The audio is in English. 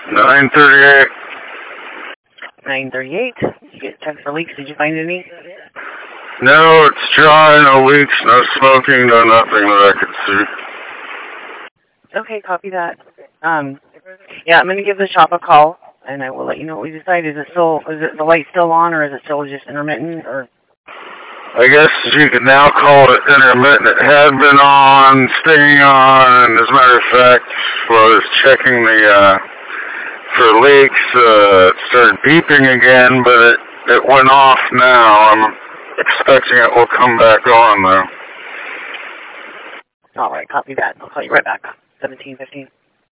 938. 938. You get checked for leaks. Did you find any? No, it's dry, no leaks, no smoking, no nothing that I could see. Okay, copy that. Yeah, I'm going to give the shop a call, and I will let you know what we decide. Is it the light still on, or is it still just intermittent, or? I guess you could now call it intermittent. It had been on, staying on. As a matter of fact, while I was checking for leaks, it started beeping again, but it went off now. I'm expecting it will come back on, though. All right, copy that. I'll call you right back. 17:15.